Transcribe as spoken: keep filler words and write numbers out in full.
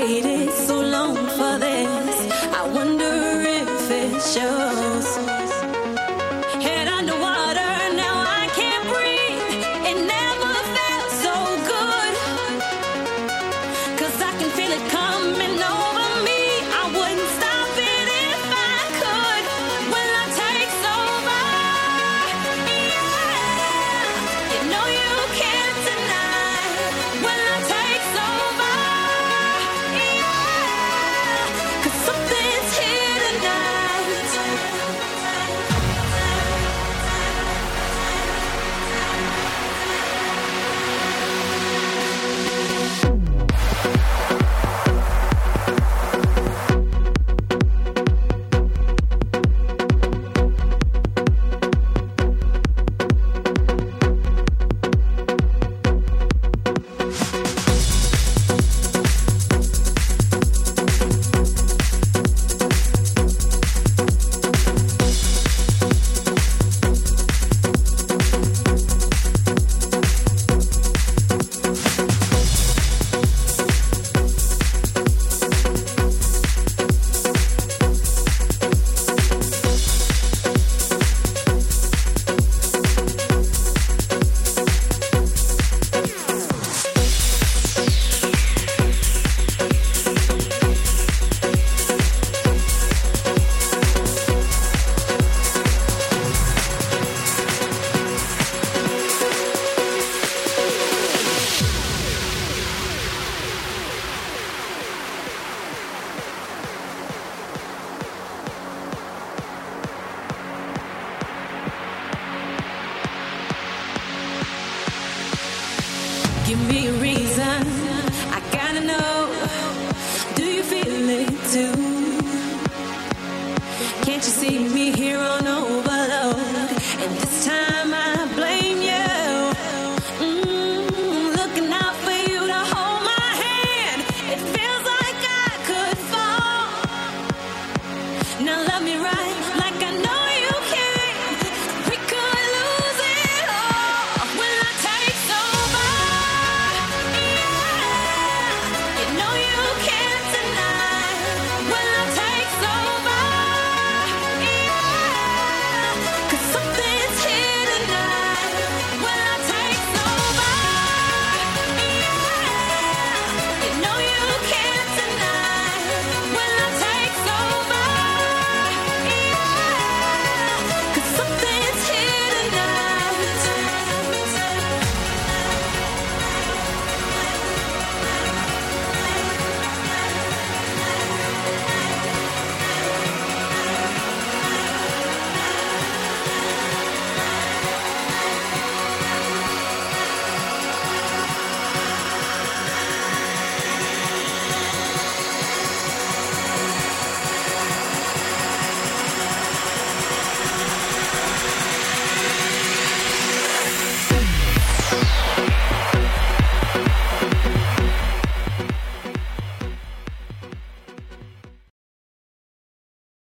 waited so long for this. I wonder if it shows. Head underwater, now I can't breathe. It never felt so good. 'Cause I can feel it coming over me. I wouldn't stop it if I could. When love takes over, yeah. You know you can't deny. When love takes over, yeah. 'Cause something's here tonight. Give me a reason, I gotta know. Do you feel it too? Can't you see me